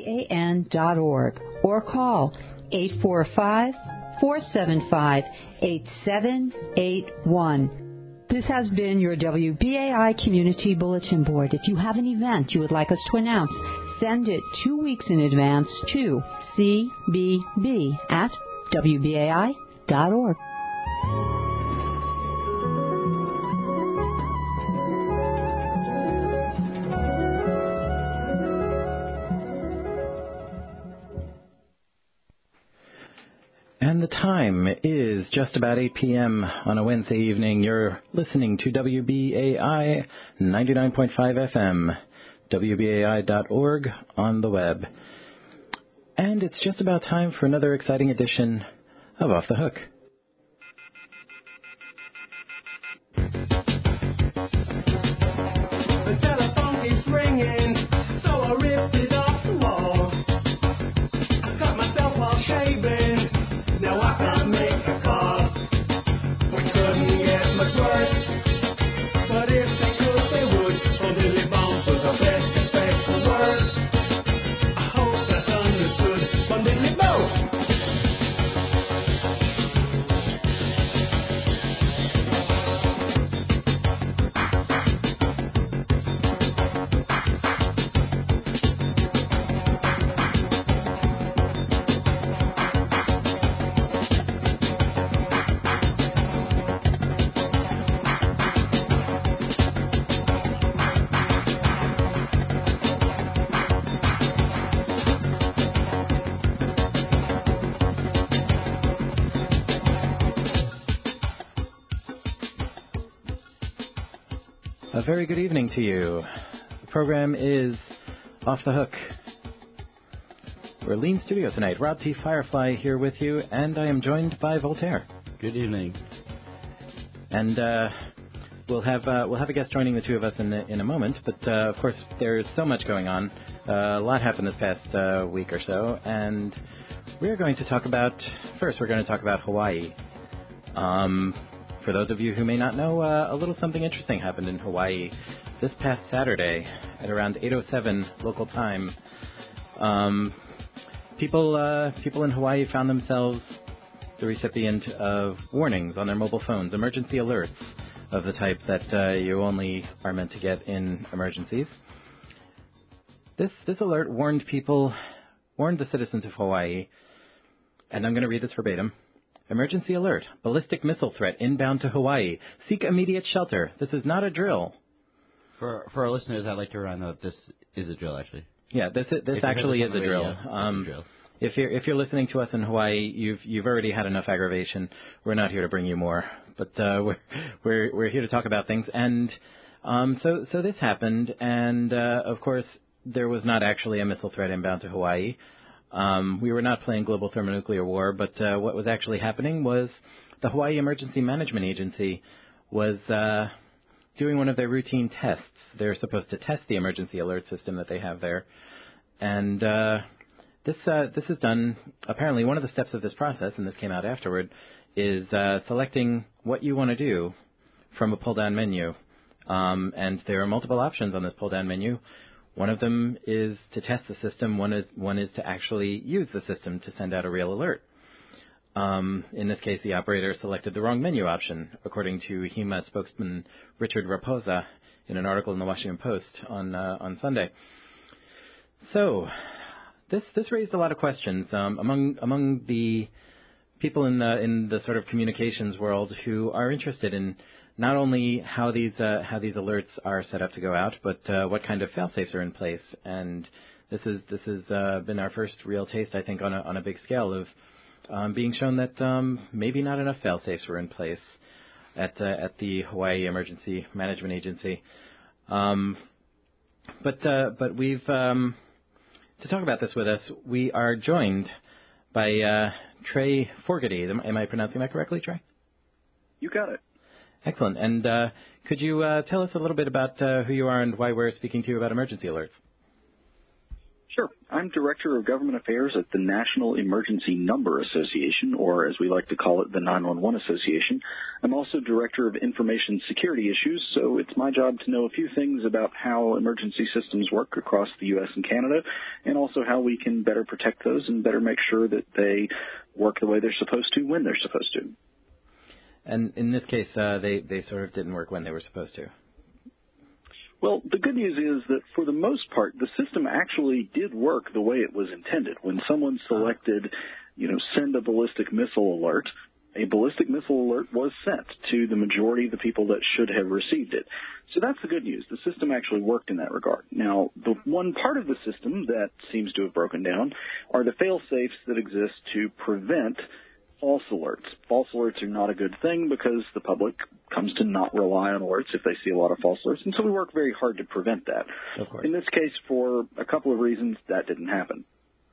WBAN.org or call 845-475-8781. This has been your WBAI Community Bulletin Board. If you have an event you would like us to announce, send it 2 weeks in advance to cbb@wbai.org. And the time is just about 8 p.m. on a Wednesday evening. You're listening to WBAI 99.5 FM, WBAI.org on the web. And it's just about time for another exciting edition of Off the Hook. The telephone is ringing, so I ripped it off the wall. I cut myself while shaving. Now I can't make a call. We couldn't get much worse, but if they could, they would. Oh, Billy Bones was our best respectful word. I hope that's understood from Billy Bones. A very good evening to you. The program is Off the Hook. We're Lean Studio tonight. Rob T. Firefly here with you, and I am joined by Voltaire. Good evening. And we'll have a guest joining the two of us in a moment. But of course, there's so much going on. A lot happened this past week or so, and we're going to talk about Hawaii. For those of you who may not know, a little something interesting happened in Hawaii this past Saturday at around 8:07 local time. People in Hawaii found themselves the recipient of warnings on their mobile phones, emergency alerts of the type that you only are meant to get in emergencies. This alert warned the citizens of Hawaii, and I'm going to read this verbatim. Emergency alert. Ballistic missile threat inbound to Hawaii. Seek immediate shelter. This is not a drill. For our listeners, I'd like to remind them that this is a drill, actually. Yeah, this actually is a drill. It's a drill. If you're listening to us in Hawaii, you've already had enough aggravation. We're not here to bring you more, but we're here to talk about things. And so this happened, and of course there was not actually a missile threat inbound to Hawaii. We were not playing global thermonuclear war, but what was actually happening was the Hawaii Emergency Management Agency was doing one of their routine tests. They're supposed to test the emergency alert system that they have there. And this is done, apparently one of the steps of this process, and this came out afterward, is selecting what you want to do from a pull-down menu. And there are multiple options on this pull-down menu. One of them is to test the system. One is to actually use the system to send out a real alert. In this case, the operator selected the wrong menu option, according to HEMA spokesman Richard Raposa in an article in the Washington Post on Sunday. So this raised a lot of questions among the people in the sort of communications world who are interested in not only how these alerts are set up to go out, but what kind of fail-safes are in place. And this has been our first real taste, I think, on a big scale of being shown that maybe not enough fail-safes were in place at the Hawaii Emergency Management Agency. But we've to talk about this with us, we are joined by Trey Fogarty. Am I pronouncing that correctly, Trey? You got it. Excellent. And could you tell us a little bit about who you are and why we're speaking to you about emergency alerts? Sure. I'm Director of Government Affairs at the National Emergency Number Association, or as we like to call it, the 911 Association. I'm also Director of Information Security Issues, so it's my job to know a few things about how emergency systems work across the U.S. and Canada, and also how we can better protect those and better make sure that they work the way they're supposed to when they're supposed to. And in this case, they sort of didn't work when they were supposed to. Well, the good news is that for the most part, the system actually did work the way it was intended. When someone selected, send a ballistic missile alert, a ballistic missile alert was sent to the majority of the people that should have received it. So that's the good news. The system actually worked in that regard. Now, the one part of the system that seems to have broken down are the fail-safes that exist to prevent false alerts. False alerts are not a good thing because the public comes to not rely on alerts if they see a lot of false alerts, and so we work very hard to prevent that. Of course. In this case, for a couple of reasons, that didn't happen.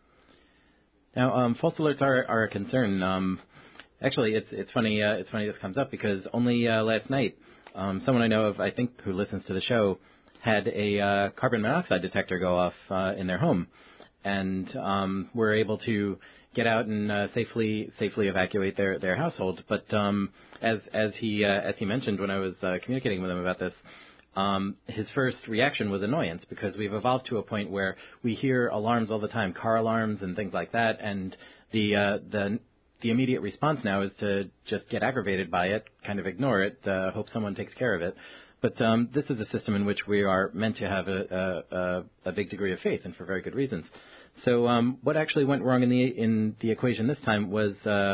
Now, false alerts are a concern. Actually, it's funny. It's funny this comes up because only last night, someone I know of, I think, who listens to the show, had a carbon monoxide detector go off in their home, and were able to get out and safely evacuate their household. But as he mentioned when I was communicating with him about this, his first reaction was annoyance because we've evolved to a point where we hear alarms all the time, car alarms and things like that, and the immediate response now is to just get aggravated by it, kind of ignore it, hope someone takes care of it. But this is a system in which we are meant to have a big degree of faith, and for very good reasons. So what actually went wrong in the equation this time was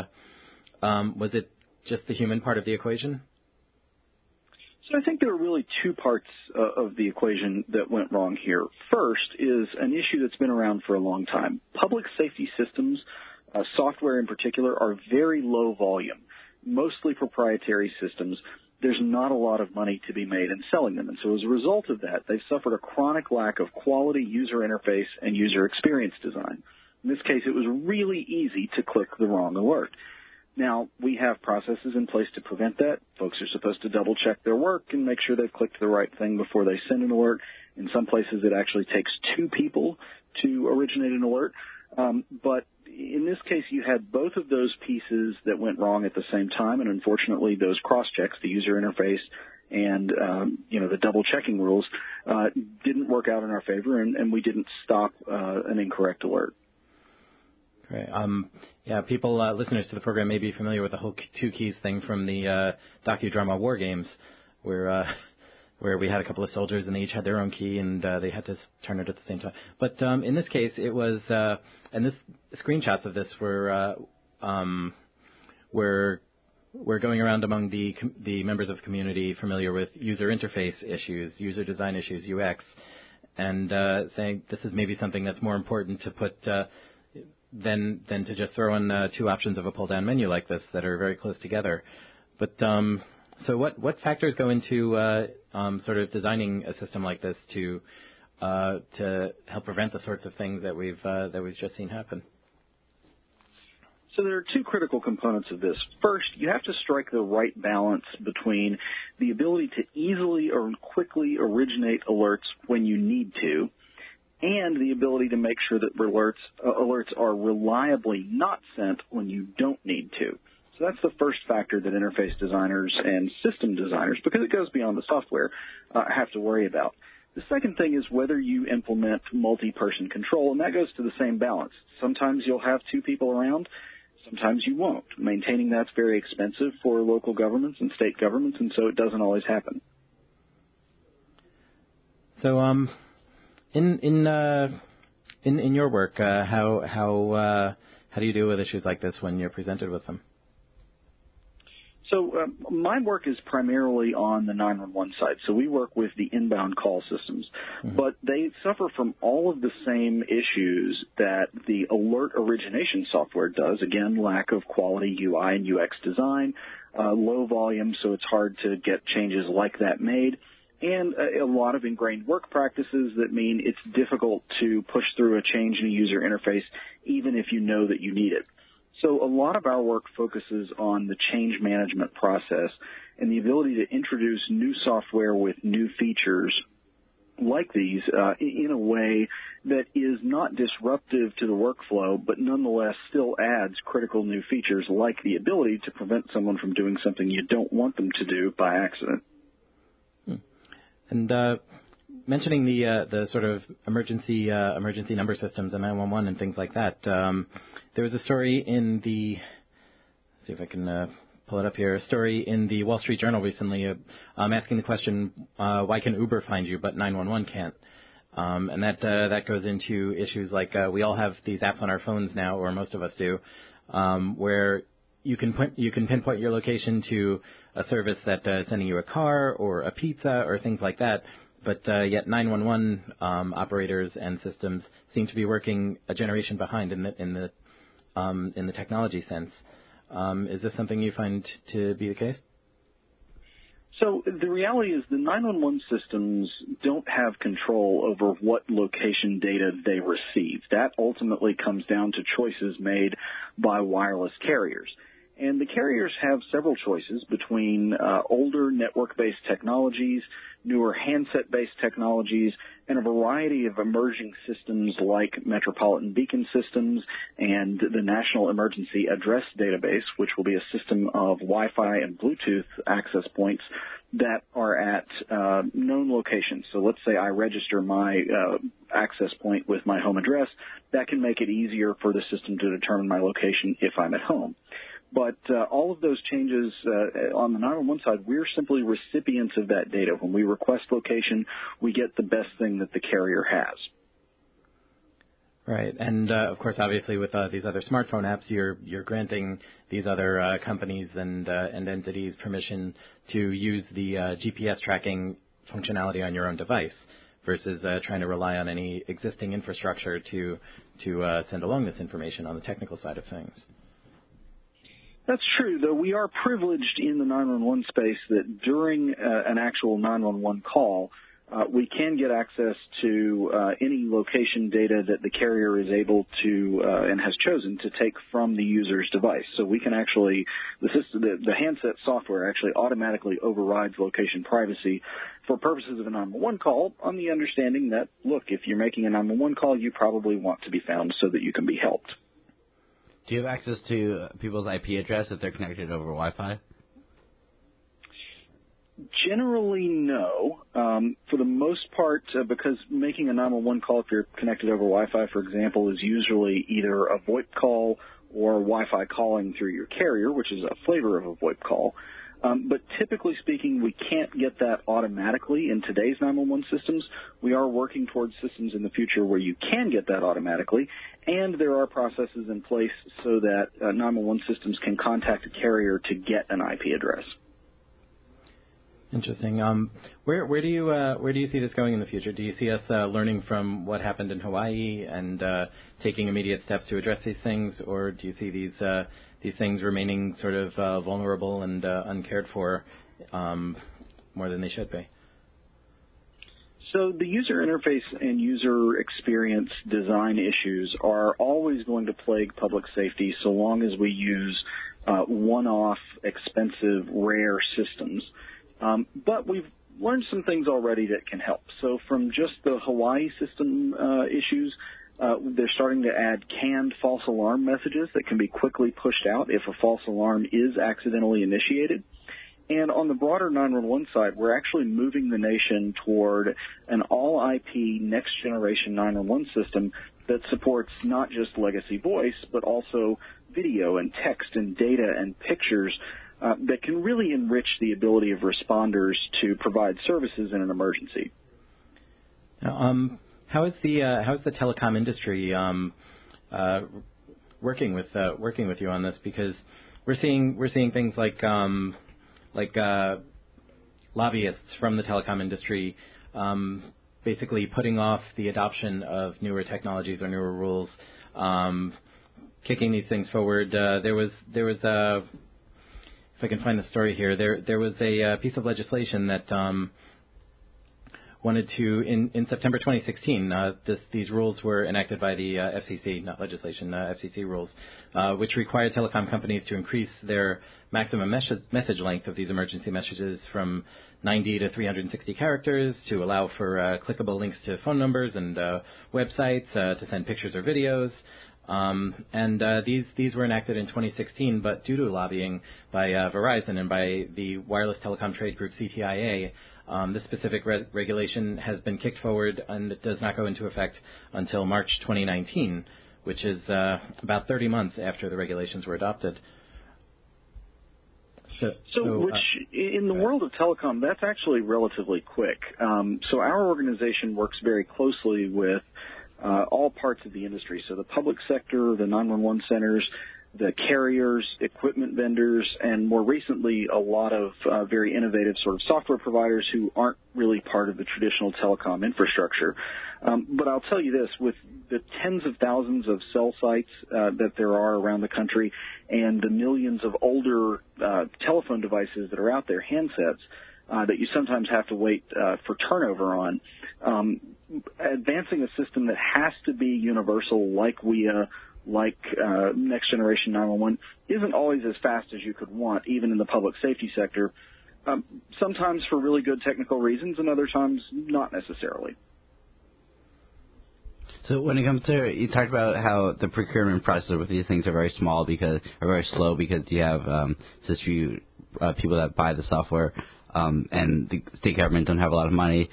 it just the human part of the equation? So I think there are really two parts of the equation that went wrong here. First is an issue that's been around for a long time. Public safety systems, software in particular, are very low volume, mostly proprietary systems. There's not a lot of money to be made in selling them. And so as a result of that, they've suffered a chronic lack of quality user interface and user experience design. In this case, it was really easy to click the wrong alert. Now, we have processes in place to prevent that. Folks are supposed to double-check their work and make sure they've clicked the right thing before they send an alert. In some places, it actually takes two people to originate an alert. But in this case, you had both of those pieces that went wrong at the same time, and unfortunately, those cross-checks, the user interface and the double-checking rules, didn't work out in our favor, and we didn't stop an incorrect alert. Great. People, listeners to the program may be familiar with the whole two keys thing from the docudrama War Games, where we had a couple of soldiers and they each had their own key and they had to turn it at the same time. But in this case, it was, and screenshots of this were going around among the members of the community familiar with user interface issues, user design issues, UX, and saying this is maybe something that's more important to put than to just throw in two options of a pull-down menu like this that are very close together. But so what factors go into sort of designing a system like this to help prevent the sorts of things that we've just seen happen? So there are two critical components of this. First, you have to strike the right balance between the ability to easily or quickly originate alerts when you need to, and the ability to make sure that alerts are reliably not sent when you don't need to. So that's the first factor that interface designers and system designers, because it goes beyond the software, have to worry about. The second thing is whether you implement multi-person control, and that goes to the same balance. Sometimes you'll have two people around, sometimes you won't. Maintaining that's very expensive for local governments and state governments, and so it doesn't always happen. So, in your work, how do you deal with issues like this when you're presented with them? So my work is primarily on the 911 side. So we work with the inbound call systems, but they suffer from all of the same issues that the alert origination software does. Again, lack of quality UI and UX design, low volume, so it's hard to get changes like that made, and a lot of ingrained work practices that mean it's difficult to push through a change in a user interface even if you know that you need it. So a lot of our work focuses on the change management process and the ability to introduce new software with new features like these in a way that is not disruptive to the workflow, but nonetheless still adds critical new features like the ability to prevent someone from doing something you don't want them to do by accident. And mentioning the sort of emergency number systems and 911 and things like that, there was a story in the, let's see if I can pull it up here, a story in the Wall Street Journal recently asking the question, why can Uber find you but 911 can't? And that goes into issues like we all have these apps on our phones now, or most of us do, where you can pinpoint your location to a service that is sending you a car or a pizza or things like that. But yet 911 operators and systems seem to be working a generation behind in the technology sense. Is this something you find to be the case? So the reality is the 911 systems don't have control over what location data they receive. That ultimately comes down to choices made by wireless carriers. And the carriers have several choices between older network-based technologies, newer handset-based technologies, and a variety of emerging systems like Metropolitan Beacon Systems and the National Emergency Address Database, which will be a system of Wi-Fi and Bluetooth access points that are at known locations. So let's say I register my access point with my home address. That can make it easier for the system to determine my location if I'm at home. But all of those changes on the 911 side, we're simply recipients of that data. When we request location, we get the best thing that the carrier has. Right, and of course, obviously, with these other smartphone apps, you're granting these other companies and entities permission to use the GPS tracking functionality on your own device, versus trying to rely on any existing infrastructure to send along this information on the technical side of things. That's true, though we are privileged in the 911 space that during an actual 911 call, we can get access to any location data that the carrier is able to and has chosen to take from the user's device. So we can actually, the handset software actually automatically overrides location privacy for purposes of a 911 call, on the understanding that, look, if you're making a 911 call, you probably want to be found so that you can be helped. Do you have access to people's IP address if they're connected over Wi-Fi? Generally, no. For the most part, because making a 911 call if you're connected over Wi-Fi, for example, is usually either a VoIP call or Wi-Fi calling through your carrier, which is a flavor of a VoIP call. But typically speaking, we can't get that automatically in today's 911 systems. We are working towards systems in the future where you can get that automatically, and there are processes in place so that 911 systems can contact a carrier to get an IP address. Interesting. Where do you see this going in the future? Do you see us learning from what happened in Hawaii and taking immediate steps to address these things, or do you see these things remaining sort of vulnerable and uncared for more than they should be? So the user interface and user experience design issues are always going to plague public safety so long as we use one-off, expensive, rare systems. But we've learned some things already that can help. So from just the Hawaii system issues, they're starting to add canned false alarm messages that can be quickly pushed out if a false alarm is accidentally initiated. And on the broader 911 side, we're actually moving the nation toward an all-IP next-generation 911 system that supports not just legacy voice, but also video and text and data and pictures that can really enrich the ability of responders to provide services in an emergency. Now, how is the telecom industry working with you on this? Because we're seeing things like lobbyists from the telecom industry basically putting off the adoption of newer technologies or newer rules, kicking these things forward. There was if I can find the story here, there was a piece of legislation that wanted to, in September 2016, these rules were enacted by the FCC, not legislation, FCC rules, which require telecom companies to increase their maximum message length of these emergency messages from 90 to 360 characters to allow for clickable links to phone numbers and websites, to send pictures or videos. These were enacted in 2016, but due to lobbying by Verizon and by the wireless telecom trade group CTIA, this specific regulation has been kicked forward and it does not go into effect until March 2019, which is about 30 months after the regulations were adopted. Which in the world of telecom, that's actually relatively quick. So our organization works very closely with all parts of the industry. So the public sector, the 911 centers, the carriers, equipment vendors, and more recently a lot of very innovative sort of software providers who aren't really part of the traditional telecom infrastructure. But I'll tell you this, with the tens of thousands of cell sites that there are around the country and the millions of older telephone devices that are out there, handsets, that you sometimes have to wait for turnover on, advancing a system that has to be universal like WIA, like Next Generation 911, isn't always as fast as you could want, even in the public safety sector, sometimes for really good technical reasons and other times not necessarily. So when it comes to, you talked about how the procurement process with these things are very slow because you have such few people that buy the software, and the state government don't have a lot of money.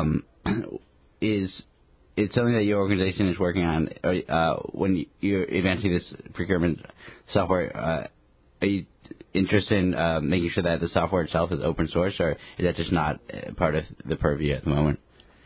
It's something that your organization is working on. When you're advancing this procurement software, are you interested in making sure that the software itself is open source, or is that just not part of the purview at the moment?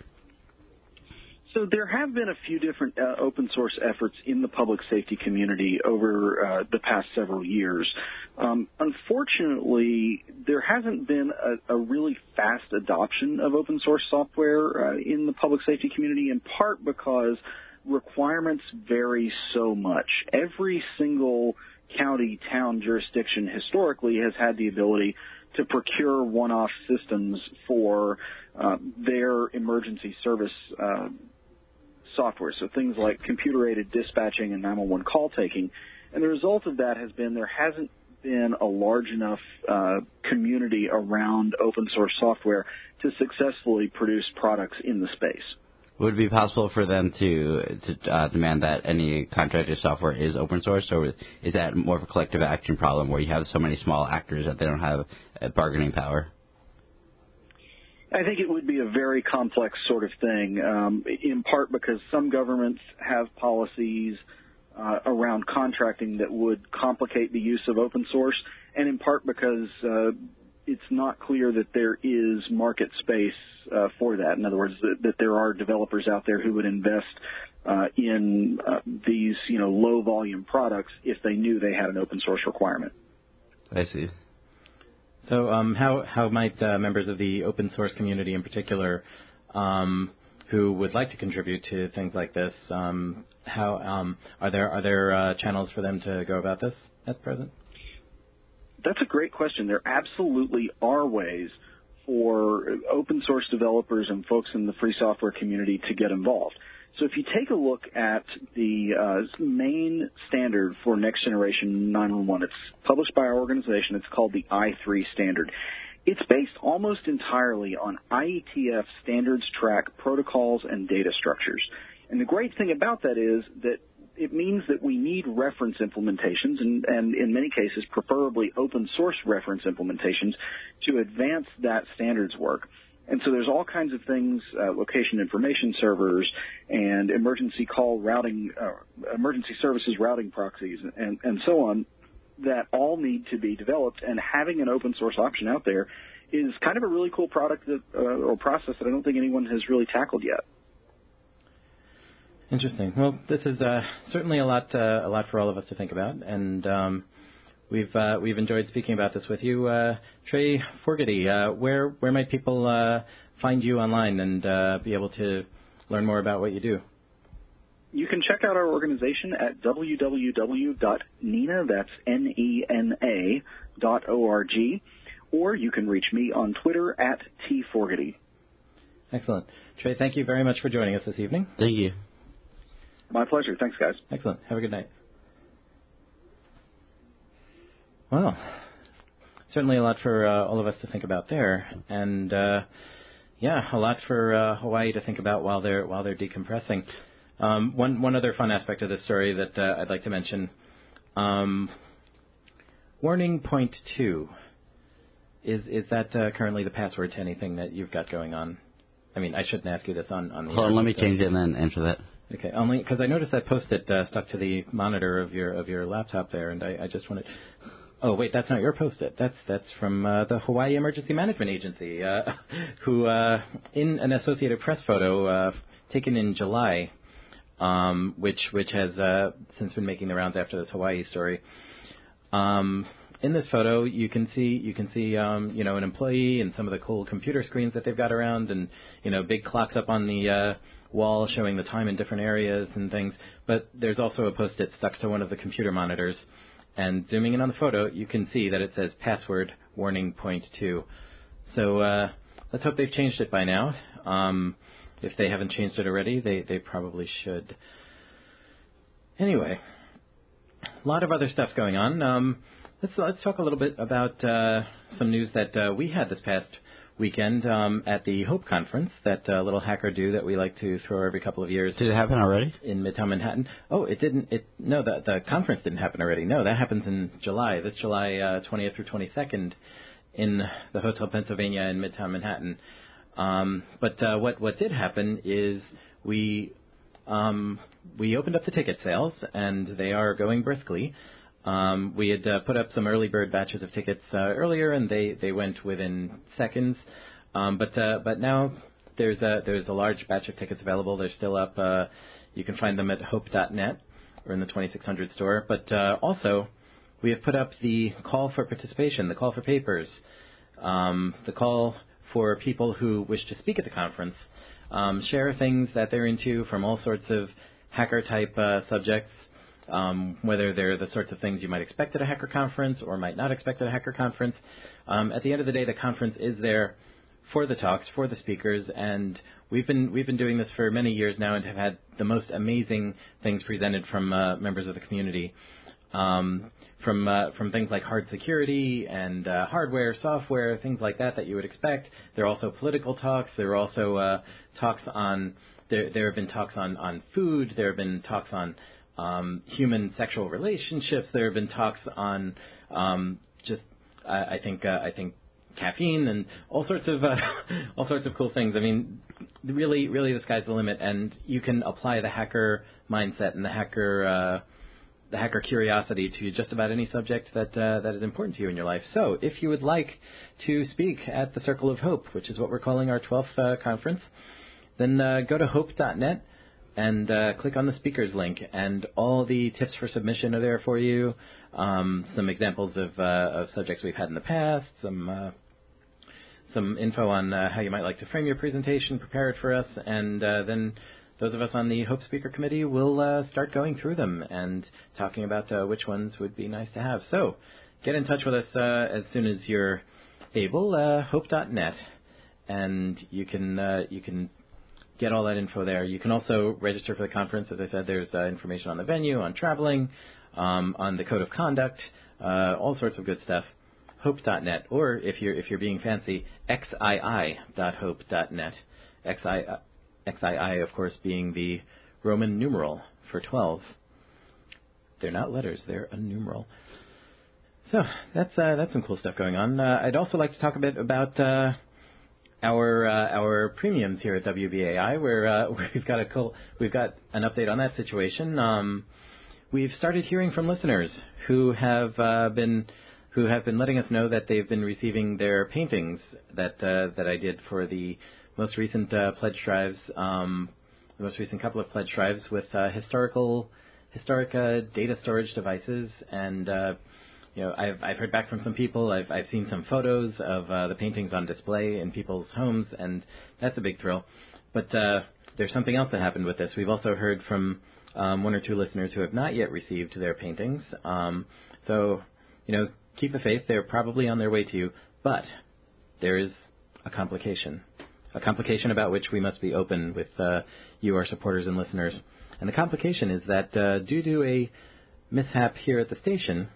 So there have been a few different open source efforts in the public safety community over the past several years. Unfortunately, there hasn't been a really fast adoption of open source software in the public safety community, in part because requirements vary so much. Every single county, town, jurisdiction historically has had the ability to procure one-off systems for their emergency service software, so things like computer-aided dispatching and 911 call taking. And the result of that has been there hasn't been a large enough community around open source software to successfully produce products in the space. Would it be possible for them to demand that any contracted software is open source, or is that more of a collective action problem where you have so many small actors that they don't have bargaining power? I think it would be a very complex sort of thing, in part because some governments have policies around contracting that would complicate the use of open source, and in part because it's not clear that there is market space for that. In other words, that there are developers out there who would invest in these, low-volume products if they knew they had an open source requirement. I see. So how might members of the open source community in particular who would like to contribute to things like this, are there channels for them to go about this at present? That's a great question. There absolutely are ways for open source developers and folks in the free software community to get involved. So if you take a look at the main standard for Next Generation 911, it's published by our organization. It's called the I3 standard. It's based almost entirely on IETF standards track protocols and data structures. And the great thing about that is that it means that we need reference implementations, and in many cases, preferably open source reference implementations, to advance that standards work. And so there's all kinds of things, location information servers and emergency call routing, emergency services routing proxies, and so on, that all need to be developed. And having an open source option out there is kind of a really cool product that, or process that I don't think anyone has really tackled yet. Interesting. Well, this is certainly a lot for all of us to think about, and we've enjoyed speaking about this with you, Trey Fogarty. Where might people find you online and be able to learn more about what you do? You can check out our organization at www.nena, that's NENA.org, or you can reach me on Twitter at tfogarty. Excellent. Trey, thank you very much for joining us this evening. Thank you. My pleasure. Thanks, guys. Excellent. Have a good night. Well, certainly a lot for all of us to think about there, and a lot for Hawaii to think about while they're decompressing. One other fun aspect of this story that I'd like to mention. Warning point 2. Is that currently the password to anything that you've got going on? I mean, I shouldn't ask you this on the Hold on, let me change it and then answer that. Okay, only because I noticed that Post-it stuck to the monitor of your laptop there, and I just wanted. Oh wait, that's not your Post-it. That's from the Hawaii Emergency Management Agency, who in an Associated Press photo taken in July, which has since been making the rounds after this Hawaii story. In this photo, you can see an employee and some of the cool computer screens that they've got around, and big clocks up on the wall showing the time in different areas and things. But there's also a Post-it stuck to one of the computer monitors. And zooming in on the photo, you can see that it says password warning point 2. So let's hope they've changed it by now. If they haven't changed it already, they probably should. Anyway, a lot of other stuff going on. Let's talk a little bit about some news that we had this past weekend at the HOPE conference, that little hacker do that we like to throw every couple of years. Did it happen already? In Midtown Manhattan. Oh, it didn't. No, the conference didn't happen already. No, that happens in July. This July 20th through 22nd in the Hotel Pennsylvania in Midtown Manhattan. But what did happen is we opened up the ticket sales, and they are going briskly. We had put up some early bird batches of tickets earlier, and they went within seconds. But now there's a large batch of tickets available. They're still up. You can find them at hope.net or in the 2600 store. But also, we have put up the call for participation, the call for papers, the call for people who wish to speak at the conference, share things that they're into from all sorts of hacker-type subjects. Whether they're the sorts of things you might expect at a hacker conference or might not expect at a hacker conference. At the end of the day, the conference is there for the talks, for the speakers, and we've been doing this for many years now and have had the most amazing things presented from members of the community. From things like hard security and hardware, software, things like that you would expect. There are also political talks. There are also talks on. There have been talks on food. There have been talks on human sexual relationships. There have been talks on I think caffeine and all sorts of cool things. I mean, really the sky's the limit, and you can apply the hacker mindset and the hacker curiosity to just about any subject that is important to you in your life. So, if you would like to speak at the Circle of Hope, which is what we're calling our 12th conference, then go to hope.net. And click on the speakers link, and all the tips for submission are there for you. Some examples of subjects we've had in the past, some info on how you might like to frame your presentation, prepare it for us, and then those of us on the Hope Speaker Committee will start going through them and talking about which ones would be nice to have. So get in touch with us as soon as you're able. Hope.net, and you can get all that info there. You can also register for the conference. As I said, there's information on the venue, on traveling, on the code of conduct, all sorts of good stuff. Hope.net, or if you're being fancy, xii.hope.net. XII, of course, being the Roman numeral for 12. They're not letters; they're a numeral. So that's some cool stuff going on. I'd also like to talk a bit about our premiums here at WBAI, where we've got an update on that situation. We've started hearing from listeners who have been letting us know that they've been receiving their paintings that I did for the most recent pledge drives, the most recent couple of pledge drives with historic data storage devices, and I've heard back from some people. I've seen some photos of the paintings on display in people's homes, and that's a big thrill. But there's something else that happened with this. We've also heard from one or two listeners who have not yet received their paintings. So keep the faith. They're probably on their way to you. But there is a complication. a complication about which we must be open with you, our supporters and listeners. And the complication is that due to a mishap here at the station,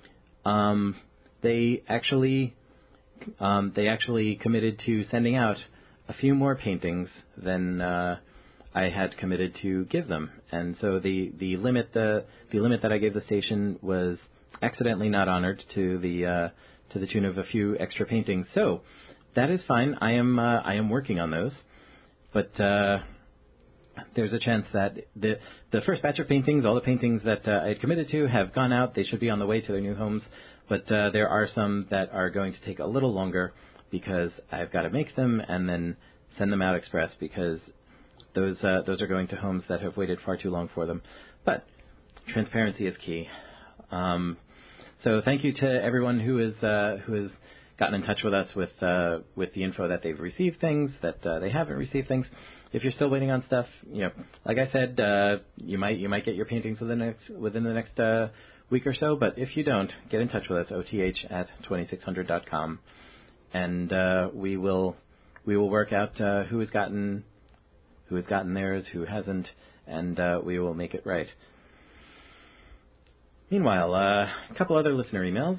they actually committed to sending out a few more paintings than I had committed to give them, and so the limit that I gave the station was accidentally not honored to the tune of a few extra paintings. So that is fine. I am working on those, but there's a chance that the first batch of paintings, all the paintings that I had committed to, have gone out. They should be on the way to their new homes, but there are some that are going to take a little longer because I've got to make them and then send them out express because those are going to homes that have waited far too long for them. But transparency is key. So thank you to everyone who has gotten in touch with us with the info that they've received things, that they haven't received things. If you're still waiting on stuff, like I said, you might get your paintings within the next week or so. But if you don't, get in touch with us, oth@2600.com, and we will work out who has gotten theirs, who hasn't, and we will make it right. Meanwhile, a couple other listener emails.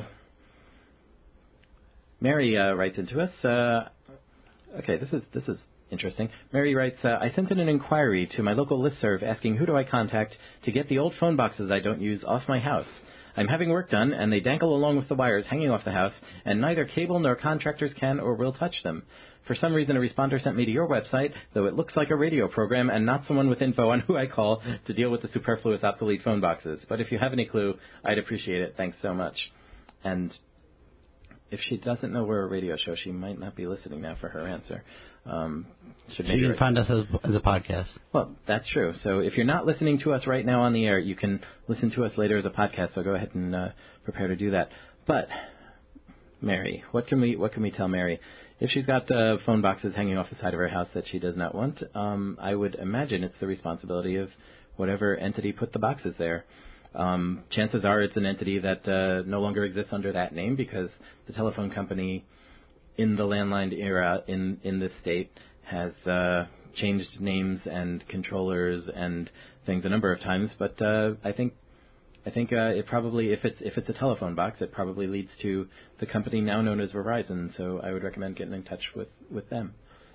Mary writes into us. Okay, this is interesting. Mary writes, I sent in an inquiry to my local listserv asking who do I contact to get the old phone boxes I don't use off my house. I'm having work done, and they dangle along with the wires hanging off the house, and neither cable nor contractors can or will touch them. For some reason, a responder sent me to your website, though it looks like a radio program and not someone with info on who I call to deal with the superfluous, obsolete phone boxes. But if you have any clue, I'd appreciate it. Thanks so much. And if she doesn't know we're a radio show, she might not be listening now for her answer. You can find us as a podcast. Well, that's true. So if you're not listening to us right now on the air, you can listen to us later as a podcast. So go ahead and prepare to do that. But Mary, what can we tell Mary? If she's got phone boxes hanging off the side of her house that she does not want, I would imagine it's the responsibility of whatever entity put the boxes there. Chances are it's an entity that no longer exists under that name because the telephone company in the landline era in this state has changed names and controllers and things a number of times. But I think it probably, if it's a telephone box, it probably leads to the company now known as Verizon. So I would recommend getting in touch with them.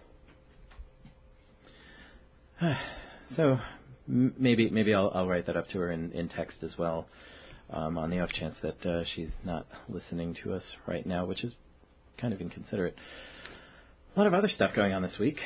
So maybe I'll write that up to her in text as well, on the off chance that she's not listening to us right now, which is kind of inconsiderate. A lot of other stuff going on this week.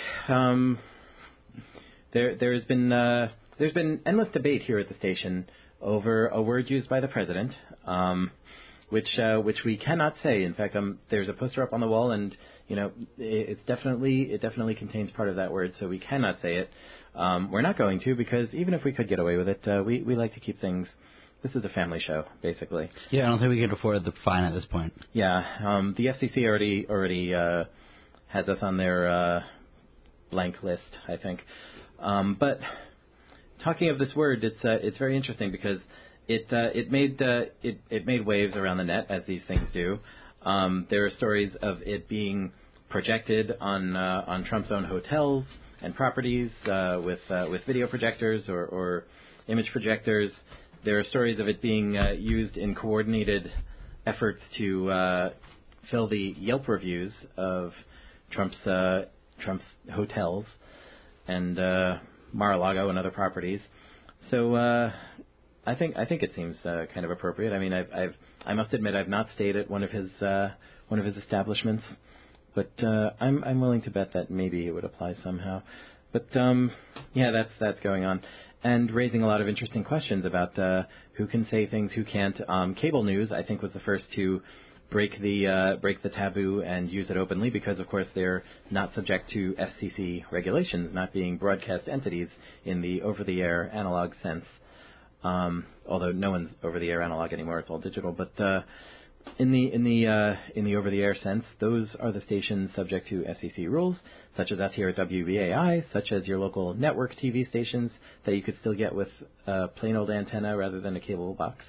There's been endless debate here at the station over a word used by the president, which we cannot say. In fact, there's a poster up on the wall, and it definitely contains part of that word, so we cannot say it. We're not going to, because even if we could get away with it, we like to keep things. This is a family show, basically. Yeah, I don't think we can afford the fine at this point. Yeah, the FCC already has us on their blank list, I think. But talking of this word, it's very interesting because it made waves around the net, as these things do. There are stories of it being projected on Trump's own hotels and properties with video projectors or image projectors. There are stories of it being used in coordinated efforts to fill the Yelp reviews of Trump's hotels and Mar-a-Lago and other properties. So I think it seems kind of appropriate. I mean, I must admit I've not stayed at one of his establishments, but I'm willing to bet that maybe it would apply somehow. But yeah, that's going on, and raising a lot of interesting questions about who can say things, who can't. Cable news, I think, was the first to break the taboo and use it openly because, of course, they're not subject to FCC regulations, not being broadcast entities in the over-the-air analog sense. Although no one's over-the-air analog anymore; it's all digital. But in the over-the-air sense, those are the stations subject to FCC rules, such as us here at WBAI, such as your local network TV stations that you could still get with a plain old antenna rather than a cable box.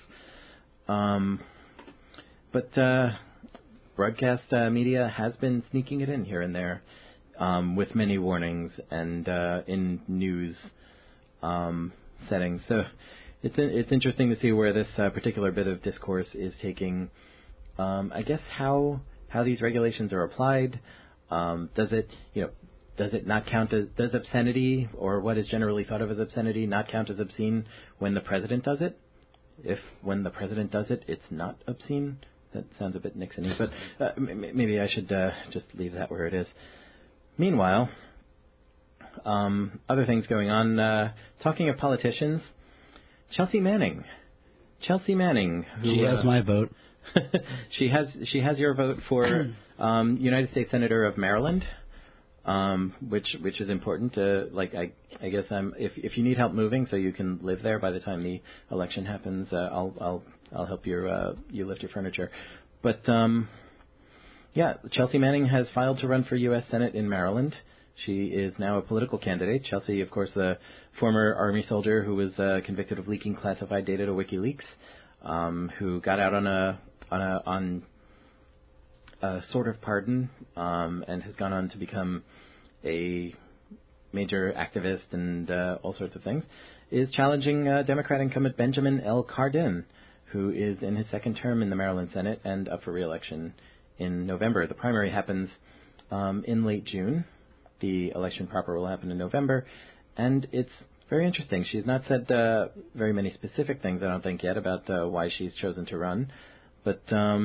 But broadcast media has been sneaking it in here and there. with many warnings and in news settings. So it's interesting to see where this particular bit of discourse is taking, I guess, how these regulations are applied. Does it not count as, does obscenity, or what is generally thought of as obscenity, not count as obscene when the president does it? If when the president does it, it's not obscene? That sounds a bit Nixon-y, but maybe I should just leave that where it is. Meanwhile, other things going on. Talking of politicians, Chelsea Manning. Who, she has my vote. she has your vote for United States Senator of Maryland, which is important. I guess if you need help moving so you can live there by the time the election happens, I'll help you lift your furniture. But Chelsea Manning has filed to run for U.S. Senate in Maryland. She is now a political candidate. Chelsea, of course, the former Army soldier who was convicted of leaking classified data to WikiLeaks, who got out on a sort of pardon, and has gone on to become a major activist and all sorts of things, is challenging Democrat incumbent Benjamin L. Cardin, who is in his second term in the Maryland Senate and up for re-election in November. The primary happens in late June. The election proper will happen in November, and it's very interesting. She's not said very many specific things, I don't think, yet about why she's chosen to run, but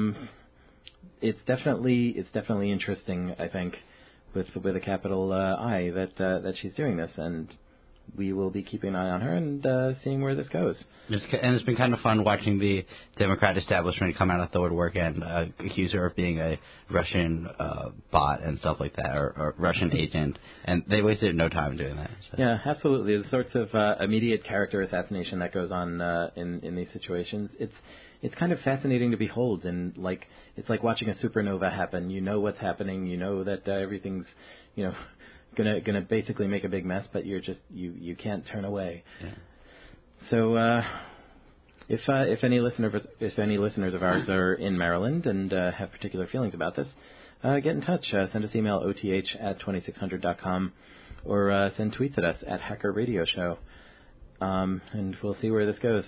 it's definitely interesting, I think, with a capital I, that she's doing this, and we will be keeping an eye on her and seeing where this goes. And it's been kind of fun watching the Democrat establishment come out of the woodwork and accuse her of being a Russian bot and stuff like that, or Russian agent, and they wasted no time doing that. So. Yeah, absolutely. The sorts of immediate character assassination that goes on in these situations, it's kind of fascinating to behold, and it's like watching a supernova happen. You know what's happening. You know that everything's gonna basically make a big mess, but you can't turn away. Yeah. So if any listeners of ours are in Maryland and have particular feelings about this, get in touch. Send us email oth@2600.com, or send tweets at us at Hacker Radio Show, and we'll see where this goes.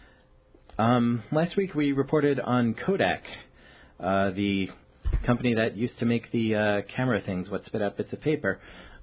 Last week we reported on Kodak, the company that used to make the camera things, what spit out bits of paper.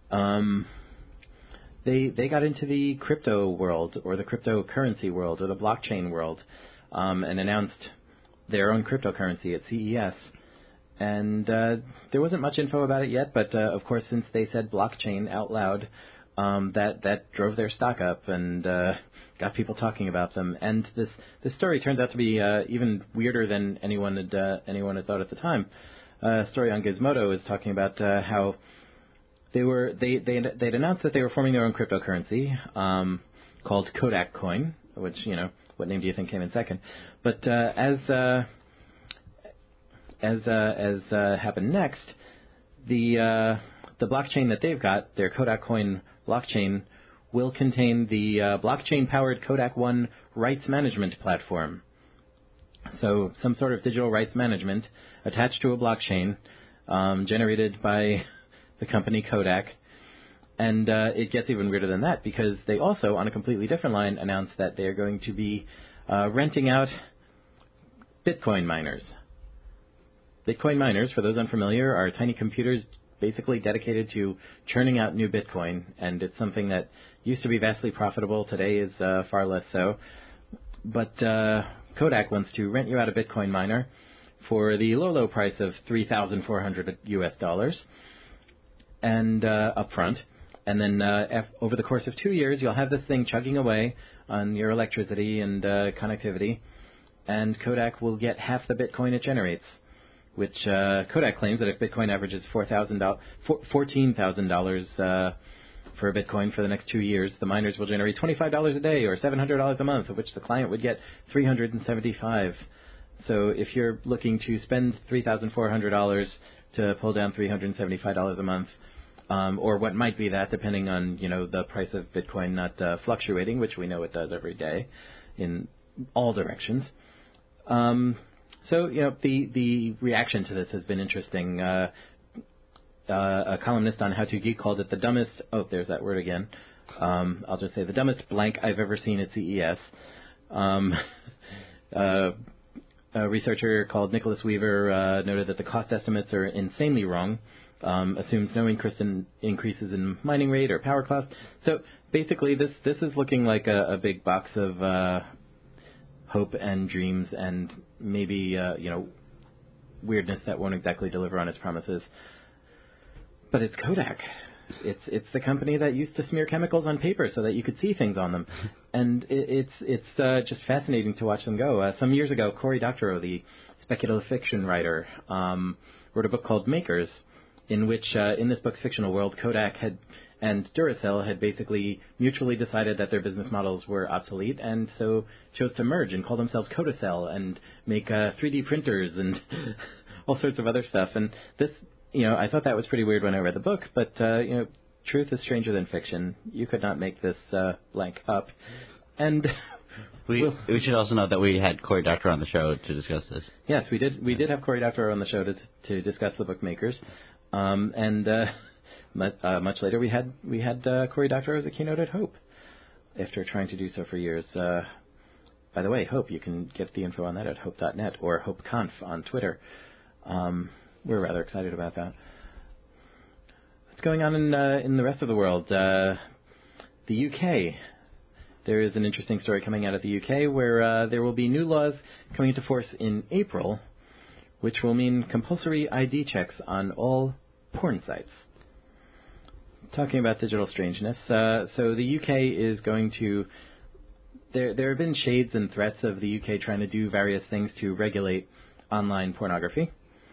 They got into the crypto world, or the cryptocurrency world, or the blockchain world, and announced their own cryptocurrency at CES. And there wasn't much info about it yet, but of course, since they said blockchain out loud, that drove their stock up and got people talking about them. And this story turns out to be even weirder than anyone had thought at the time. A story on Gizmodo is talking about how they'd announced that they were forming their own cryptocurrency called Kodak Coin, which, what name do you think came in second? But as happened next, the blockchain that they've got, their Kodak Coin blockchain, will contain the blockchain-powered Kodak One rights management platform. So some sort of digital rights management attached to a blockchain generated by the company Kodak. And it gets even weirder than that, because they also, on a completely different line, announced that they are going to be renting out Bitcoin miners. Bitcoin miners, for those unfamiliar, are tiny computers basically dedicated to churning out new Bitcoin, and it's something that used to be vastly profitable. Today is far less so. But Kodak wants to rent you out a Bitcoin miner for the low price of $3,400 and upfront, and then over the course of 2 years, you'll have this thing chugging away on your electricity and connectivity, and Kodak will get half the Bitcoin it generates, which Kodak claims that if Bitcoin averages $14,000 for a Bitcoin for the next 2 years, the miners will generate $25 a day or $700 a month, of which the client would get $375. So if you're looking to spend $3,400 to pull down $375 a month, or what might be that, depending on the price of Bitcoin not fluctuating, which we know it does every day in all directions. So the reaction to this has been interesting. a columnist on How to Geek called it the dumbest. Oh, there's that word again. I'll just say the dumbest blank I've ever seen at CES. A researcher called Nicholas Weaver noted that the cost estimates are insanely wrong. Assumes no increases in mining rate or power cost. So basically, this is looking like a big box of hope and dreams and maybe weirdness that won't exactly deliver on its promises. But it's Kodak. It's the company that used to smear chemicals on paper so that you could see things on them, and it's just fascinating to watch them go. Some years ago, Cory Doctorow, the speculative fiction writer, wrote a book called Makers, in which in this book's fictional world, Kodak and Duracell had basically mutually decided that their business models were obsolete, and so chose to merge and call themselves Kodacell and make 3D printers and all sorts of other stuff. And this, I thought that was pretty weird when I read the book, but truth is stranger than fiction. You could not make this blank up. And we should also note that we had Cory Doctorow on the show to discuss this. Yes, we did. We did have Cory Doctorow on the show to discuss the book Makers. Much later, we had Cory Doctorow as a keynote at Hope, after trying to do so for years. By the way, Hope, you can get the info on that at hope.net or HopeConf on Twitter. We're rather excited about that. What's going on in the rest of the world? The UK. There is an interesting story coming out of the UK where there will be new laws coming into force in April, which will mean compulsory ID checks on all porn sites. Talking about digital strangeness, so the UK is going to... There have been shades and threats of the UK trying to do various things to regulate online pornography.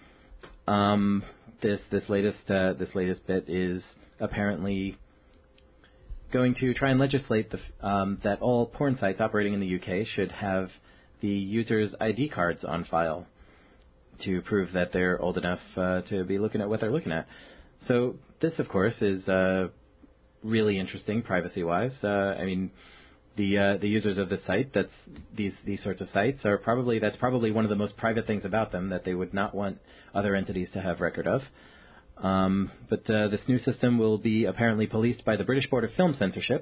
This latest bit is apparently going to try and legislate that all porn sites operating in the UK should have the users' ID cards on file to prove that they're old enough to be looking at what they're looking at. So this, of course, is really interesting privacy-wise. The users of the site, that's these sorts of sites, that's probably one of the most private things about them that they would not want other entities to have record of. But this new system will be apparently policed by the British Board of Film Censorship,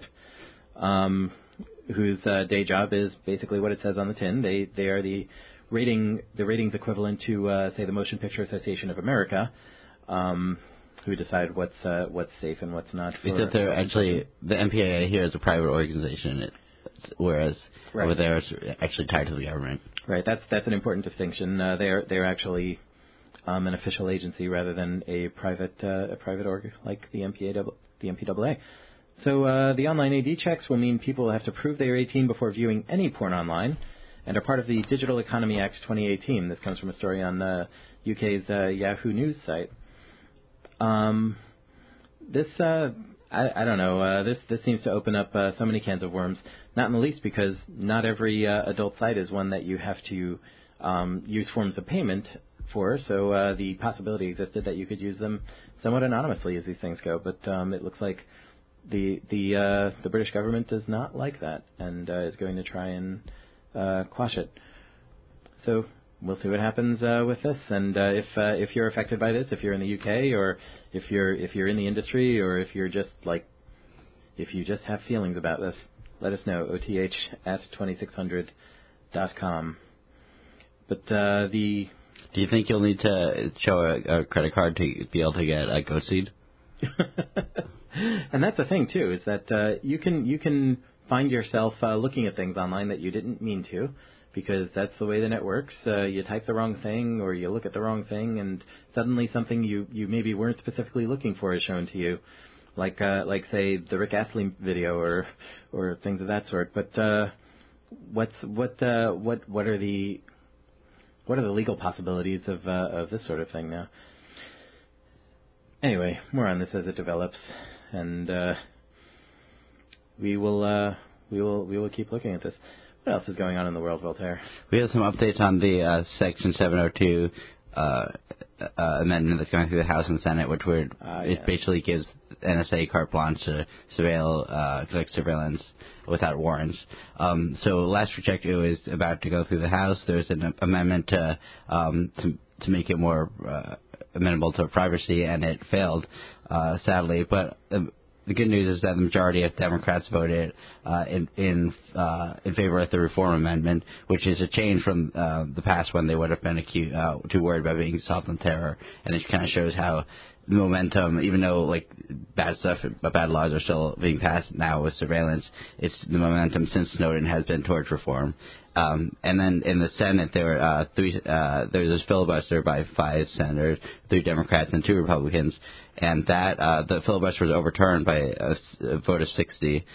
whose day job is basically what it says on the tin. They are the ratings equivalent to say the Motion Picture Association of America, who decide what's safe and what's not. Except they're actually, the MPAA here is a private organization, whereas over there it's actually tied to the government. Right. That's an important distinction. They're actually an official agency rather than a private org like the MPAA. So the online AD checks will mean people have to prove they are 18 before viewing any porn online, and are part of the Digital Economy Act 2018. This comes from a story on UK's Yahoo News site. I don't know. This seems to open up so many cans of worms. Not in the least because not every adult site is one that you have to use forms of payment for. So the possibility existed that you could use them somewhat anonymously as these things go. But it looks like the British government does not like that and is going to try and quash it. So we'll see what happens with this, and if you're affected by this, if you're in the UK, or if you're in the industry, or if you just have feelings about this, let us know. OTH@2600.com. But do you think you'll need to show a credit card to be able to get a goat seed? And that's the thing too, is that you can find yourself looking at things online that you didn't mean to, because that's the way the net works. You type the wrong thing, or you look at the wrong thing, and suddenly something you maybe weren't specifically looking for is shown to you, like say the Rick Astley video or things of that sort. But what are the legal possibilities of this sort of thing now? Anyway, more on this as it develops, and we will keep looking at this. What else is going on in the world, Voltaire? We have some updates on the Section 702 amendment that's going through the House and Senate, which it basically gives NSA carte blanche to conduct surveillance without warrants. So last we checked, it was about to go through the House. There's an amendment to make it more amenable to privacy, and it failed, sadly. But the good news is that the majority of Democrats voted in favor of the reform amendment, which is a change from the past when they would have been too worried about being soft on terror. And it kind of shows how the momentum, even though like bad stuff, bad laws are still being passed now with surveillance, it's the momentum since Snowden has been towards reform. And then in the Senate, there were there was this filibuster by 5 senators, 3 Democrats and 2 Republicans, and that the filibuster was overturned by a vote of 60.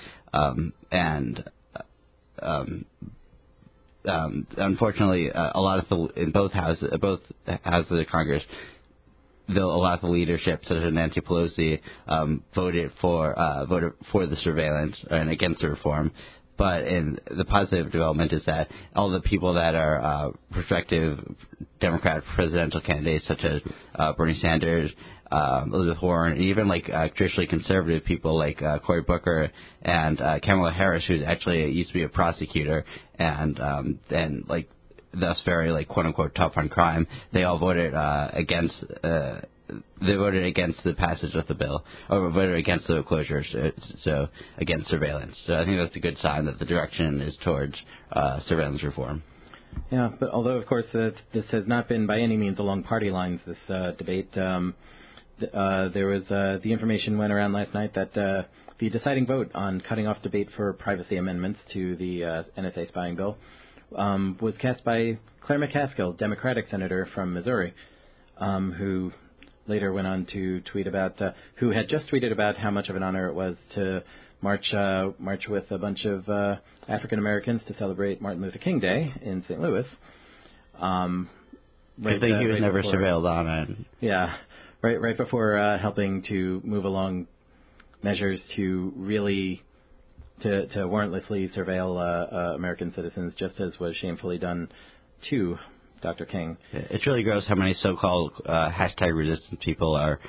Unfortunately, a lot of in both houses of the Congress, a lot of the leadership, such as Nancy Pelosi, voted for the surveillance and against the reform. But the positive development is that all the people that are prospective Democrat presidential candidates, such as Bernie Sanders, Elizabeth Warren, and even like traditionally conservative people like Cory Booker and Kamala Harris, who actually used to be a prosecutor and like thus very like quote unquote tough on crime, they all voted against. They voted against the passage of the bill, or voted against the closures, so against surveillance. So I think that's a good sign that the direction is towards surveillance reform. Yeah, but although, of course, this has not been by any means along party lines, this debate, there was the information went around last night that the deciding vote on cutting off debate for privacy amendments to the NSA spying bill was cast by Claire McCaskill, Democratic senator from Missouri, who later went on to tweet about, who had just tweeted about how much of an honor it was to march with a bunch of African Americans to celebrate Martin Luther King Day in St. Louis. I think he was never surveilled on it. Yeah, right before helping to move along measures to really to warrantlessly surveil American citizens, just as was shamefully done to Dr. King. It's really gross how many so-called hashtag resistance people are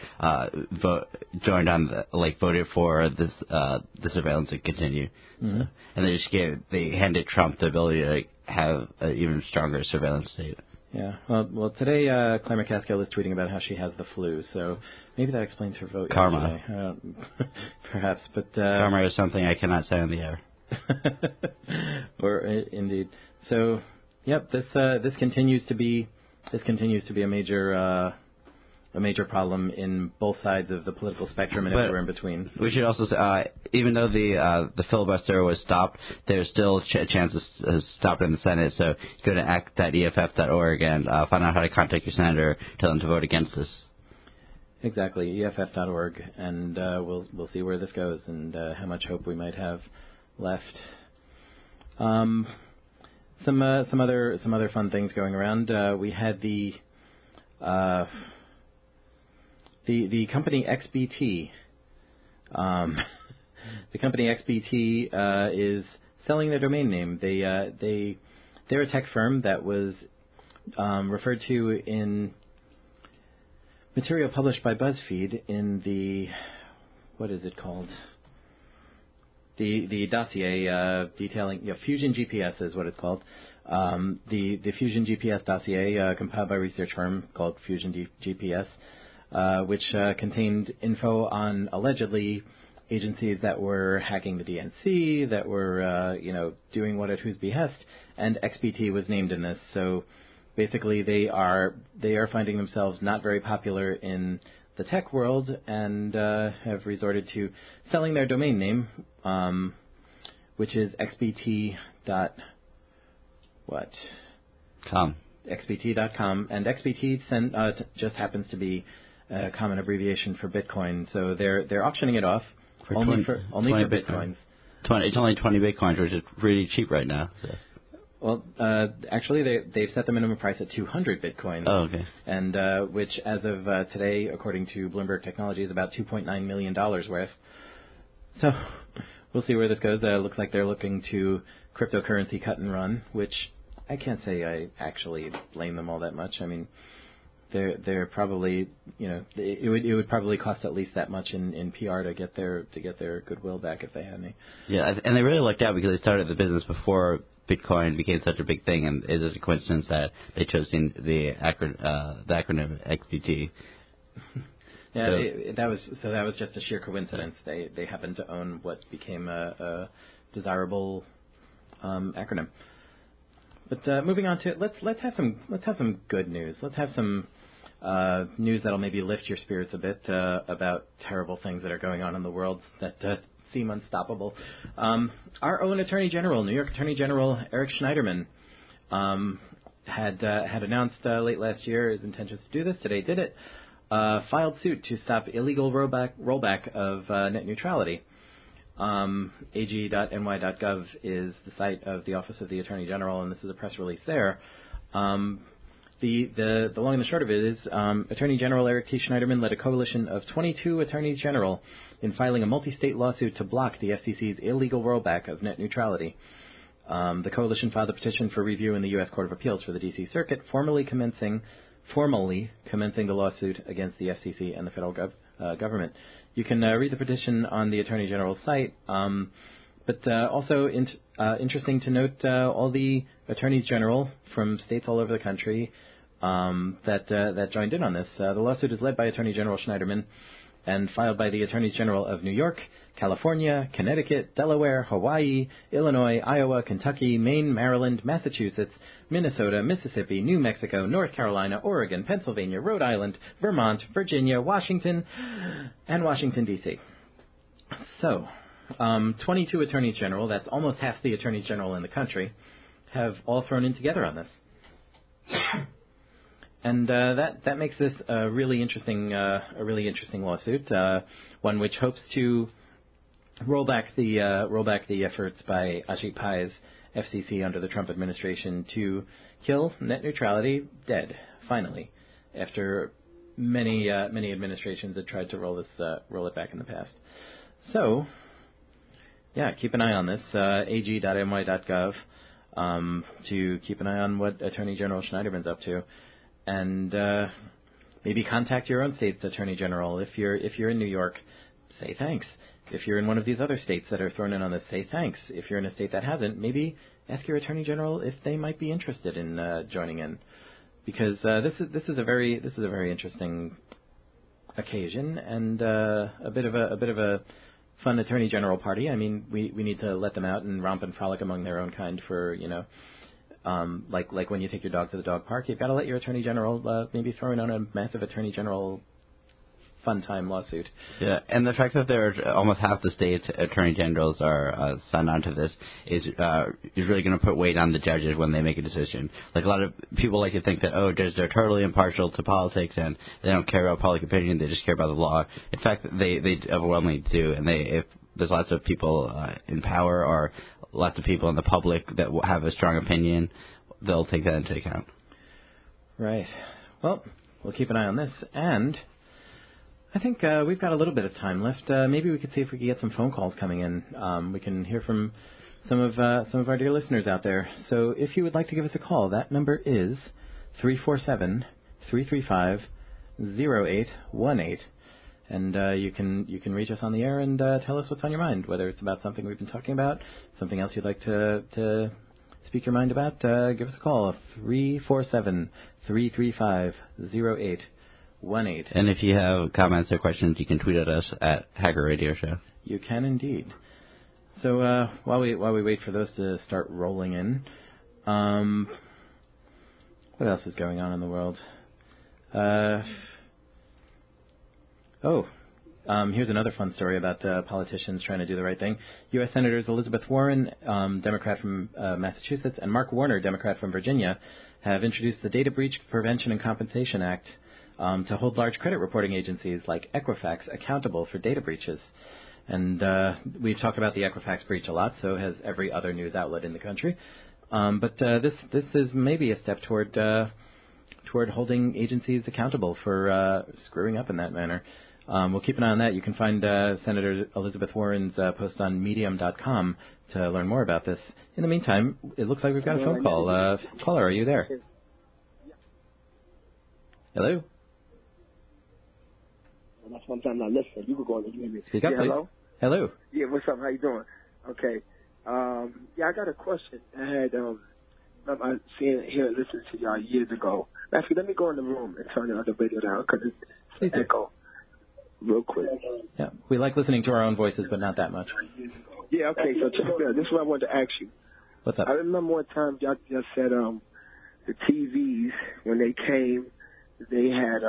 voted for this the surveillance to continue. Mm-hmm. So, and they handed Trump the ability to have an even stronger surveillance state. Yeah. Well, today Claire McCaskill is tweeting about how she has the flu, so maybe that explains her vote. Karma. Perhaps, but karma is something I cannot say on the air. Or indeed. So. Yep, this continues to be a major problem in both sides of the political spectrum and everywhere in between. We should also say, even though the filibuster was stopped, there's still a chance to stop it in the Senate. So go to act.eff.org and find out how to contact your senator, tell them to vote against this. Exactly, EFF.org, and we'll see where this goes and how much hope we might have left. Some other fun things going around. We had the company XBT. The company XBT is selling their domain name. They're a tech firm that was referred to in material published by BuzzFeed in the, what is it called? The dossier detailing Fusion GPS is what it's called. The Fusion GPS dossier compiled by a research firm called Fusion GPS, which contained info on allegedly agencies that were hacking the DNC, that were doing what at whose behest, and XBT was named in this. So basically, they are finding themselves not very popular in the tech world and have resorted to selling their domain name, which is xbt.com. xbt.com, and XBT just happens to be a common abbreviation for Bitcoin. So they're auctioning it off only for Bitcoins. It's only 20 Bitcoins, which is pretty cheap right now. So. Well, actually, they've set the minimum price at 200 Bitcoins. Oh, okay. And which, as of today, according to Bloomberg Technology, is about $2.9 million worth. So we'll see where this goes. Looks like they're looking to cryptocurrency cut and run, which I can't say I actually blame them all that much. I mean, they're probably, it would probably cost at least that much in PR to get their goodwill back if they had any. Yeah, and they really lucked out because they started the business before Bitcoin became such a big thing, and it is a coincidence that they chose the acronym XBT. Yeah, that was just a sheer coincidence. They happened to own what became a desirable acronym. But moving on to let's have some good news. Let's have some news that'll maybe lift your spirits a bit about terrible things that are going on in the world that seem unstoppable. Our own Attorney General, New York Attorney General Eric Schneiderman, had announced late last year his intentions to do this. Today did it. Filed suit to stop illegal rollback of net neutrality. ag.ny.gov is the site of the Office of the Attorney General, and this is a press release there. The long and the short of it is Attorney General Eric T. Schneiderman led a coalition of 22 attorneys general in filing a multi-state lawsuit to block the FCC's illegal rollback of net neutrality. The coalition filed a petition for review in the U.S. Court of Appeals for the D.C. Circuit, formally commencing the lawsuit against the FCC and the federal government. You can read the petition on the Attorney General's site. But also interesting to note all the attorneys general from states all over the country that joined in on this. The lawsuit is led by Attorney General Schneiderman and filed by the Attorneys General of New York, California, Connecticut, Delaware, Hawaii, Illinois, Iowa, Kentucky, Maine, Maryland, Massachusetts, Minnesota, Mississippi, New Mexico, North Carolina, Oregon, Pennsylvania, Rhode Island, Vermont, Virginia, Washington, and Washington, D.C. So 22 attorneys general, that's almost half the attorneys general in the country, have all thrown in together on this. And that makes this a really interesting lawsuit, one which hopes to roll back the efforts by Ajit Pai's FCC under the Trump administration to kill net neutrality dead. Finally, after many administrations had tried to roll it back in the past. So, yeah, keep an eye on this. ag.ny.gov to keep an eye on what Attorney General Schneiderman's up to. And maybe contact your own state's attorney general. If you're in New York, say thanks. If you're in one of these other states that are thrown in on this, say thanks. If you're in a state that hasn't, maybe ask your attorney general if they might be interested in joining in, because this is a very interesting occasion and a bit of a fun attorney general party. I mean, we need to let them out and romp and frolic among their own kind for like when you take your dog to the dog park, you've got to let your attorney general maybe throw in on a massive attorney general fun time lawsuit. Yeah, and the fact that there are almost half the states' attorney generals are signed on to this is really going to put weight on the judges when they make a decision. Like, a lot of people like to think that, judges are totally impartial to politics and they don't care about public opinion, they just care about the law. In fact, they overwhelmingly do, and if there's lots of people in power or lots of people in the public that have a strong opinion, they'll take that into account. Right. Well, we'll keep an eye on this, and I think we've got a little bit of time left. Maybe we could see if we could get some phone calls coming in. We can hear from some of our dear listeners out there. So if you would like to give us a call, that number is 347-335-0818. And you can reach us on the air and tell us what's on your mind, whether it's about something we've been talking about, something else you'd like to speak your mind about. Give us a call, 347-335-0818. And if you have comments or questions, you can tweet at us at Hacker Radio Show. You can indeed. So while we wait for those to start rolling in, what else is going on in the world? Here's another fun story about politicians trying to do the right thing. U.S. Senators Elizabeth Warren, Democrat from Massachusetts, and Mark Warner, Democrat from Virginia, have introduced the Data Breach Prevention and Compensation Act to hold large credit reporting agencies like Equifax accountable for data breaches. And we've talked about the Equifax breach a lot, so has every other news outlet in the country. But this is maybe a step toward holding agencies accountable for screwing up in that manner. We'll keep an eye on that. You can find Senator Elizabeth Warren's post on Medium.com to learn more about this. In the meantime, it looks like we've got a phone call. Caller, are you there? Hello? That's one time I listen. You could go on and hear me. Speak up, please. Hello? Hello. Yeah, what's up? How you doing? Okay. I got a question. I had I listened to y'all years ago Actually, let me go in the room and turn the other radio down because it's echo real quick. Yeah, we like listening to our own voices, but not that much. Yeah, okay, so check it out. This is what I wanted to ask you. What's up? I remember one time y'all just said the TVs, when they came, they had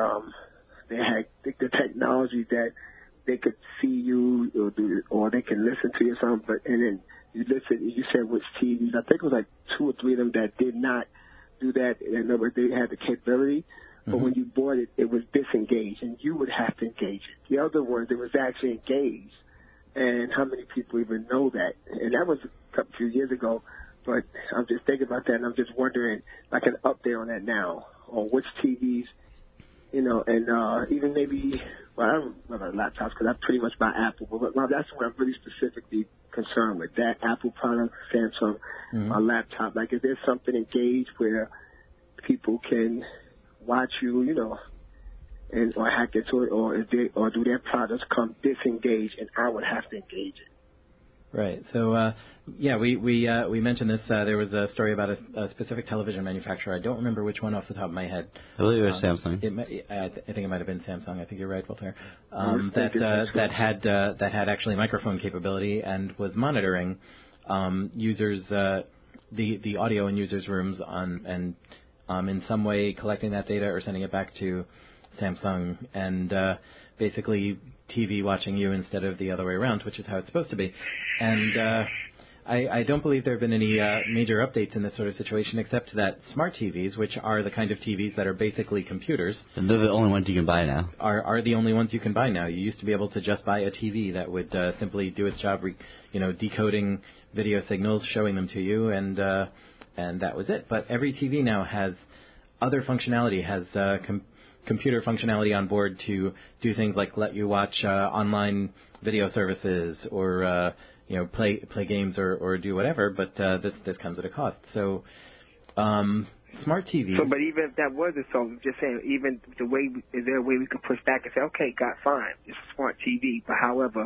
the technology that they could see you or they can listen to you or something, but and then you said which TVs. I think it was like 2 or 3 of them that did not do that. In other words, they had the capability, but when you bought it, it was disengaged, and you would have to engage it. The other ones, it was actually engaged, and how many people even know that? And that was a few years ago, but I'm just thinking about that, and I'm just wondering, like an update on that now, on which TVs, you know, and even maybe, well, I don't remember laptops because I pretty much buy Apple, but that's what I'm really specifically concerned with, that Apple product, Samsung, my laptop. Like, is there something engaged where people can watch you, you know, and or hack into it, or do their products come disengaged and I would have to engage it? Right. So, yeah, we mentioned this. There was a story about a specific television manufacturer. I don't remember which one off the top of my head. I believe it was Samsung. I think it might have been Samsung. I think you're right, Voltaire. That had actually microphone capability and was monitoring users, the audio in users' rooms and in some way collecting that data or sending it back to Samsung and basically TV watching you instead of the other way around, which is how it's supposed to be. And I don't believe there have been any major updates in this sort of situation, except that smart TVs, which are the kind of TVs that are basically computers. And they're the only ones you can buy now. Are the only ones you can buy now. You used to be able to just buy a TV that would simply do its job, decoding video signals, showing them to you, and that was it. But every TV now has other functionality, has computer functionality on board to do things like let you watch online video services or play games or do whatever. But this comes at a cost. So smart TVs. So, but even if that wasn't so, I'm just saying, even the way, is there a way we could push back and say, okay, fine, it's a smart TV, but however,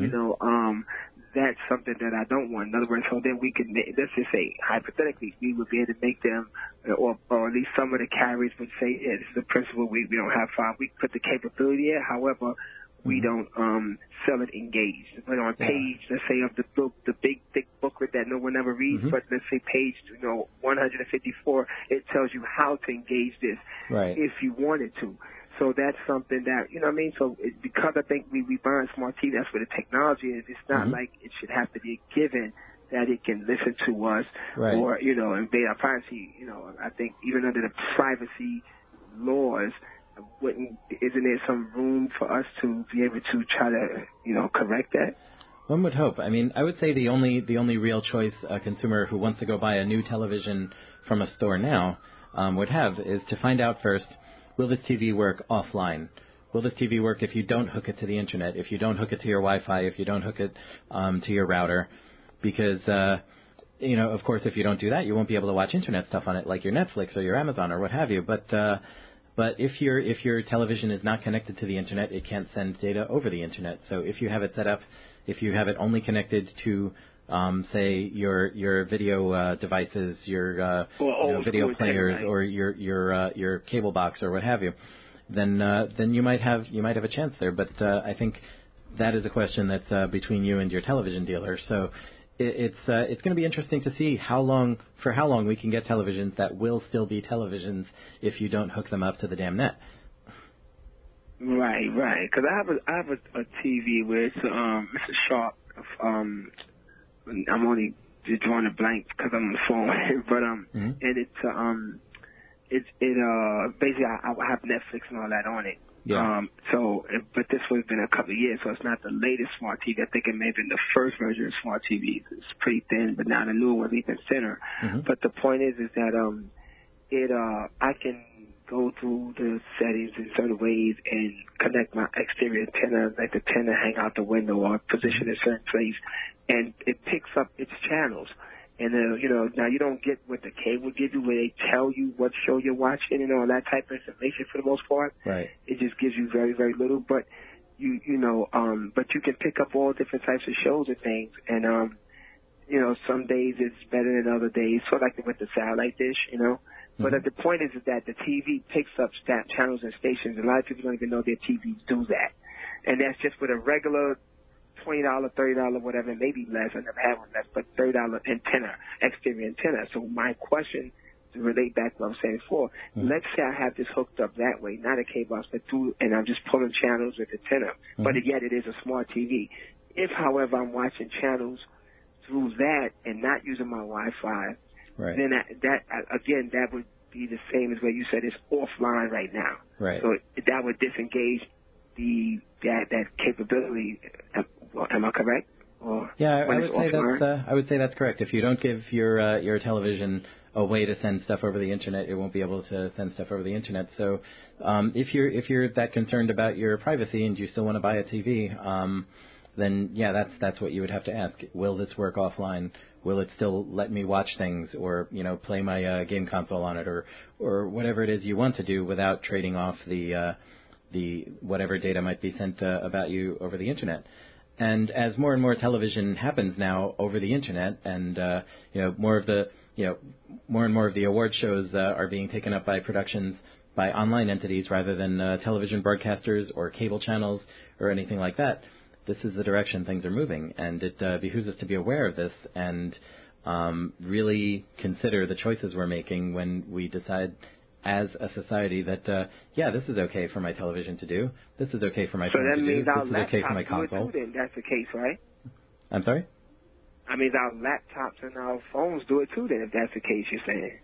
that's something that I don't want. In other words, so then we could, let's just say, hypothetically, we would be able to make them, or at least some of the carriers would say, yeah, this is the principle, we don't have fine. We put the capability in, however, we don't sell it engaged. But on page, let's say, of the book, the big, thick booklet that no one ever reads, but let's say page 154, it tells you how to engage this if you wanted to. So that's something that, you know what I mean? So because I think we buy smart TV, that's where the technology is. It's not like it should have to be a given that it can listen to us or, invade our privacy. I think even under the privacy laws, isn't there some room for us to be able to try to, correct that? One would hope. I mean, I would say the only real choice a consumer who wants to go buy a new television from a store now would have is to find out first, will this TV work offline? Will this TV work if you don't hook it to the Internet, if you don't hook it to your Wi-Fi, if you don't hook it to your router? Because, of course, if you don't do that, you won't be able to watch Internet stuff on it like your Netflix or your Amazon or what have you. But if your television is not connected to the Internet, it can't send data over the Internet. So if you have it set up, if you have it only connected to say your video devices, your video players, or your cable box or what have you, then you might have a chance there. But I think that is a question that's between you and your television dealer. So it's going to be interesting to see for how long we can get televisions that will still be televisions if you don't hook them up to the damn net. Right. Because I have a TV where it's a Sharp. I'm only just drawing a blank because I'm on the phone, but and it's basically I have Netflix and all that on it. Yeah. But this one's been a couple of years, so it's not the latest smart TV. I think it may have been the first version of smart TV. It's pretty thin, but now the new one's even thinner. But the point is that I can go through the settings in certain ways and connect my exterior antenna, let the antenna hang out the window or position in a certain place, and it picks up its channels. And, now you don't get what the cable gives you where they tell you what show you're watching and all that type of information for the most part. Right. It just gives you very, very little. But, but you can pick up all different types of shows and things. And some days it's better than other days, sort of like with the satellite dish. But the point is that the TV picks up channels and stations. A lot of people don't even know their TVs do that. And that's just with a regular $20, $30, whatever, maybe less. I never had one less, but $30 antenna, exterior antenna. So my question, to relate back to what I was saying before, let's say I have this hooked up that way, not a cable box, but and I'm just pulling channels with antenna, but yet it is a smart TV. If, however, I'm watching channels through that and not using my Wi-Fi, then that would be the same as what you said. It's offline right now. Right. So that would disengage that capability. Am I correct? Yeah, I would say that's correct. If you don't give your television a way to send stuff over the internet, it won't be able to send stuff over the internet. So if you're that concerned about your privacy and you still want to buy a TV, then that's what you would have to ask. Will this work offline? Will it still let me watch things or play my game console on it or whatever it is you want to do without trading off the whatever data might be sent about you over the internet? And as more and more television happens now over the internet, and more and more of the award shows are being taken up by productions by online entities rather than television broadcasters or cable channels or anything like that. This is the direction things are moving, and it behooves us to be aware of this and really consider the choices we're making when we decide as a society that, this is okay for my television to do. This is okay for my phone to do. This is okay for my console. Then that's the case, right? I'm sorry? I mean, our laptops and our phones do it too, then, if that's the case, you're saying.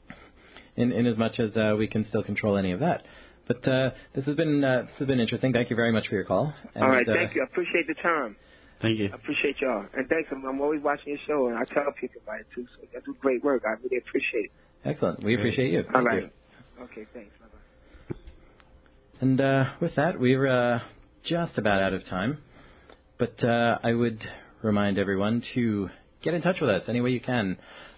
In as much as we can still control any of that. But this has been interesting. Thank you very much for your call. And, all right, thank you. I appreciate the time. Thank you. I appreciate y'all. And thanks. I'm always watching your show, and I tell people about it, too. So you do great work. I really appreciate it. Excellent. We appreciate you. All right. You. Okay, thanks. Bye-bye. And with that, we're just about out of time. But I would remind everyone to get in touch with us any way you can.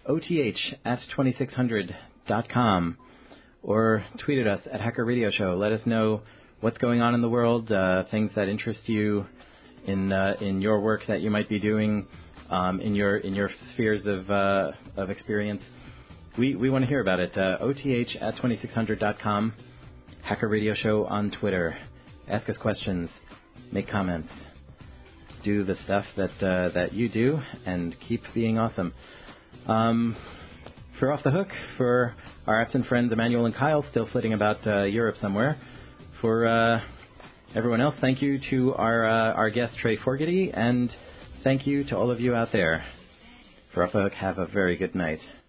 OTH@2600.com. Or tweet at us at Hacker Radio Show. Let us know what's going on in the world, things that interest you in your work that you might be doing in your spheres of experience. We want to hear about it. OTH@2600.com. Hacker Radio Show on Twitter. Ask us questions. Make comments. Do the stuff that you do and keep being awesome. For Off the Hook, for our absent friends Emmanuel and Kyle still flitting about Europe somewhere. For everyone else, thank you to our guest Trey Forgety, and thank you to all of you out there. For Off the Hook, have a very good night.